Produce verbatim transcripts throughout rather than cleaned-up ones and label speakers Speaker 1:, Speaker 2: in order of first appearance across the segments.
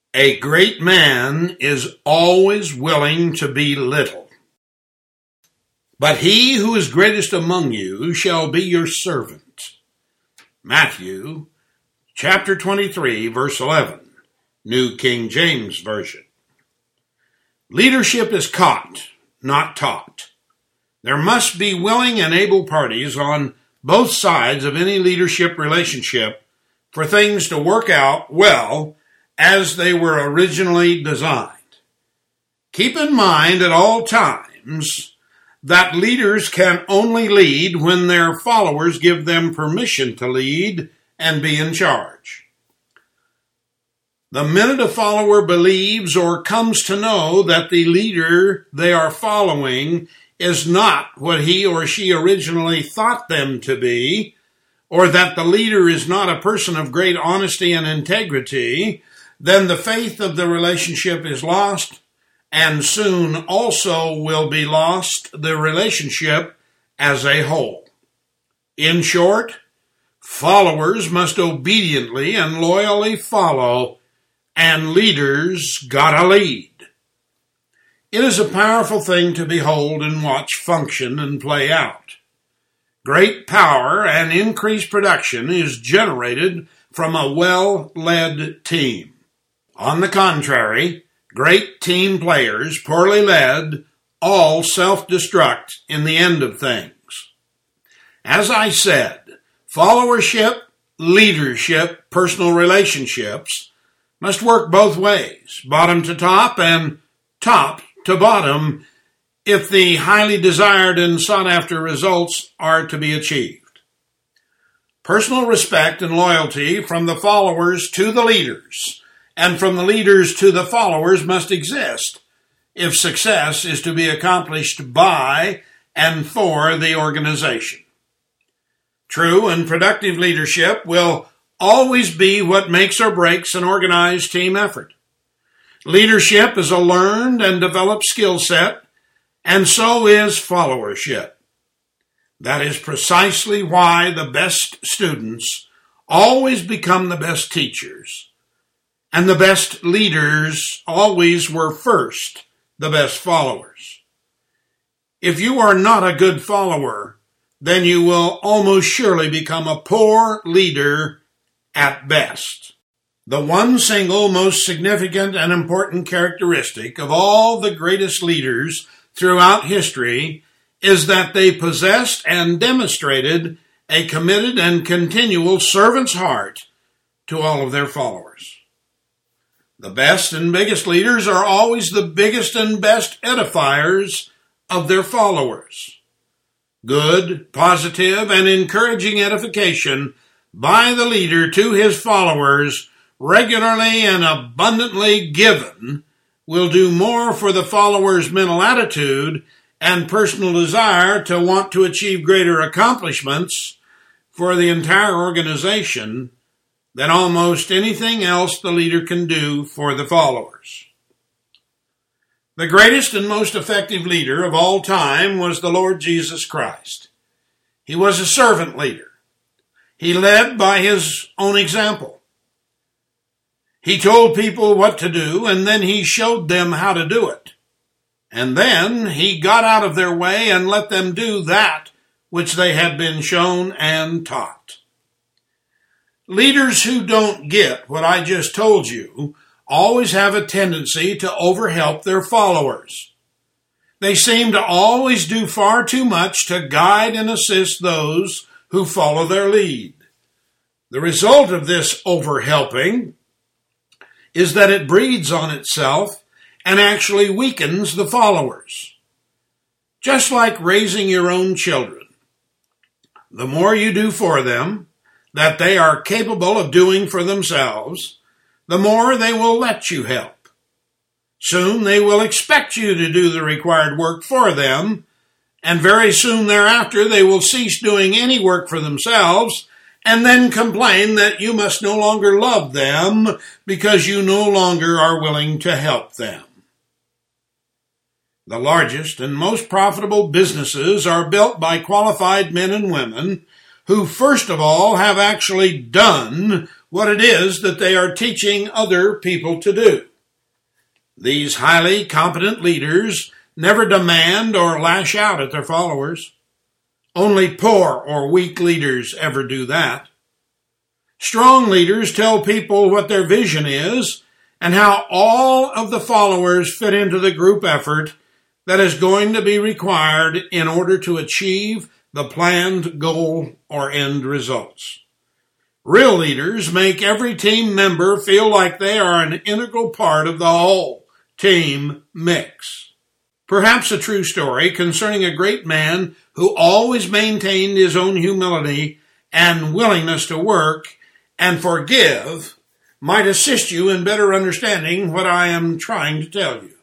Speaker 1: A great man is always willing to be little. But he who is greatest among you shall be your servant. Matthew chapter twenty-three, verse eleven, New King James Version. Leadership is caught, not taught. There must be willing and able parties on both sides of any leadership relationship for things to work out well as they were originally designed. Keep in mind at all times that leaders can only lead when their followers give them permission to lead and be in charge. The minute a follower believes or comes to know that the leader they are following is not what he or she originally thought them to be, or that the leader is not a person of great honesty and integrity, then the faith of the relationship is lost, and soon also will be lost the relationship as a whole. In short, followers must obediently and loyally follow, and leaders gotta lead. It is a powerful thing to behold and watch function and play out. Great power and increased production is generated from a well-led team. On the contrary, great team players, poorly led, all self-destruct in the end of things. As I said, followership, leadership, personal relationships must work both ways, bottom to top and top to bottom, if the highly desired and sought-after results are to be achieved. Personal respect and loyalty from the followers to the leaders, and from the leaders to the followers must exist if success is to be accomplished by and for the organization. True and productive leadership will always be what makes or breaks an organized team effort. Leadership is a learned and developed skill set, and so is followership. That is precisely why the best students always become the best teachers, and the best leaders always were first the best followers. If you are not a good follower, then you will almost surely become a poor leader at best. The one single most significant and important characteristic of all the greatest leaders throughout history is that they possessed and demonstrated a committed and continual servant's heart to all of their followers. The best and biggest leaders are always the biggest and best edifiers of their followers. Good, positive, and encouraging edification by the leader to his followers, regularly and abundantly given, will do more for the follower's mental attitude and personal desire to want to achieve greater accomplishments for the entire organization than almost anything else the leader can do for the followers. The greatest and most effective leader of all time was the Lord Jesus Christ. He was a servant leader. He led by his own example. He told people what to do, and then he showed them how to do it. And then he got out of their way and let them do that which they had been shown and taught. Leaders who don't get what I just told you always have a tendency to overhelp their followers. They seem to always do far too much to guide and assist those who follow their lead. The result of this overhelping is that it breeds on itself and actually weakens the followers. Just like raising your own children. The more you do for them that they are capable of doing for themselves, the more they will let you help. Soon they will expect you to do the required work for them, and very soon thereafter they will cease doing any work for themselves and then complain that you must no longer love them because you no longer are willing to help them. The largest and most profitable businesses are built by qualified men and women who first of all have actually done what it is that they are teaching other people to do. These highly competent leaders never demand or lash out at their followers. Only poor or weak leaders ever do that. Strong leaders tell people what their vision is and how all of the followers fit into the group effort that is going to be required in order to achieve the planned goal or end results. Real leaders make every team member feel like they are an integral part of the whole team mix. Perhaps a true story concerning a great man who always maintained his own humility and willingness to work and forgive might assist you in better understanding what I am trying to tell you.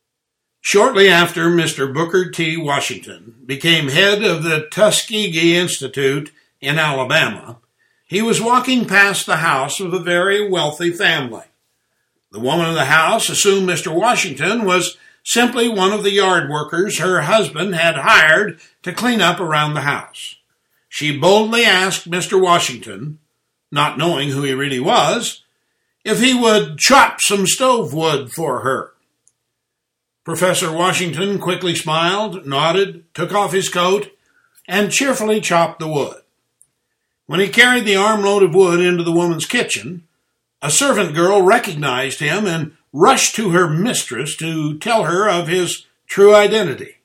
Speaker 1: Shortly after Mister Booker T. Washington became head of the Tuskegee Institute in Alabama, he was walking past the house of a very wealthy family. The woman of the house assumed Mister Washington was simply one of the yard workers her husband had hired to clean up around the house. She boldly asked Mister Washington, not knowing who he really was, if he would chop some stove wood for her. Professor Washington quickly smiled, nodded, took off his coat, and cheerfully chopped the wood. When he carried the armload of wood into the woman's kitchen, a servant girl recognized him and rushed to her mistress to tell her of his true identity.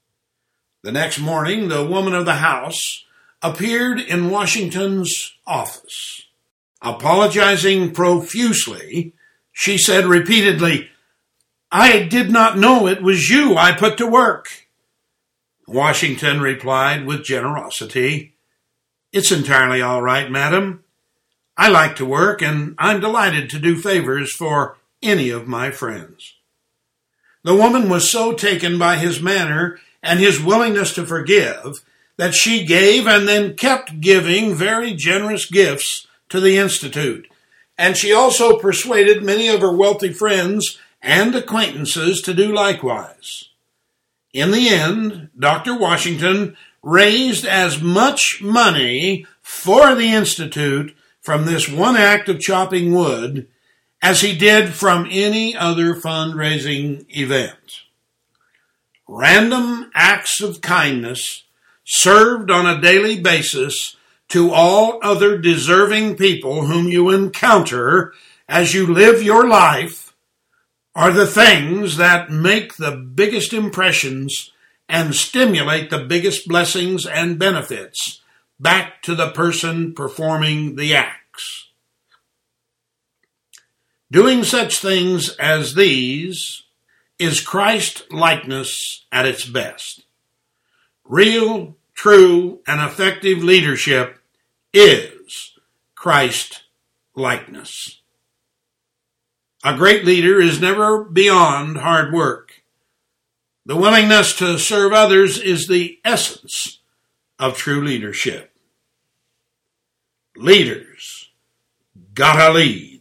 Speaker 1: The next morning, the woman of the house appeared in Washington's office. Apologizing profusely, she said repeatedly, "I did not know it was you I put to work." Washington replied with generosity, "It's entirely all right, madam. I like to work, and I'm delighted to do favors for any of my friends." The woman was so taken by his manner and his willingness to forgive that she gave and then kept giving very generous gifts to the Institute, and she also persuaded many of her wealthy friends and acquaintances to do likewise. In the end, Doctor Washington raised as much money for the Institute from this one act of chopping wood as he did from any other fundraising event. Random acts of kindness served on a daily basis to all other deserving people whom you encounter as you live your life are the things that make the biggest impressions and stimulate the biggest blessings and benefits back to the person performing the acts. Doing such things as these is Christ-likeness at its best. Real, true, and effective leadership is Christ-likeness. A great leader is never beyond hard work. The willingness to serve others is the essence of true leadership. Leaders gotta lead.